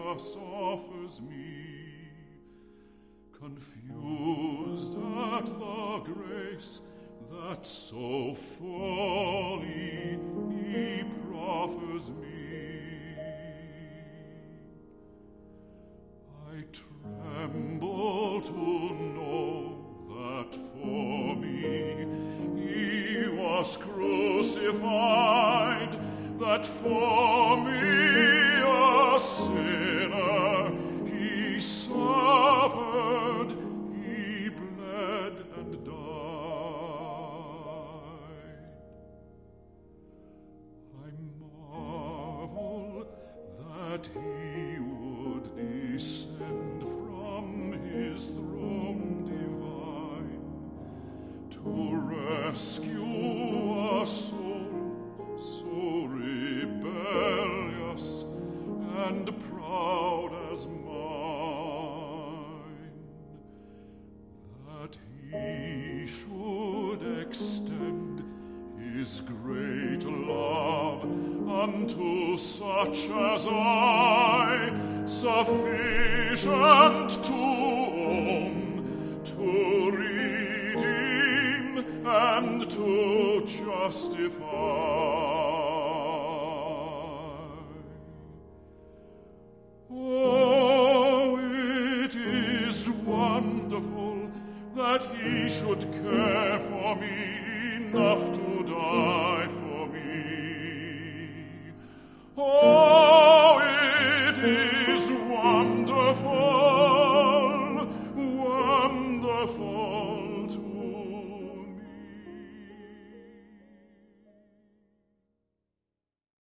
Jesus offers me, confused at the grace that so fully he proffers me. I tremble to know that for me he was crucified, that for me a sinner he suffered, he bled and died. I marvel that he would descend from his throne divine to rescue a soul so rebellious and proud as mine, that he should extend his great love unto such as I, sufficient to own, to redeem, and to justify. Oh, it is wonderful that he should care for me enough to die for me. Oh, it is wonderful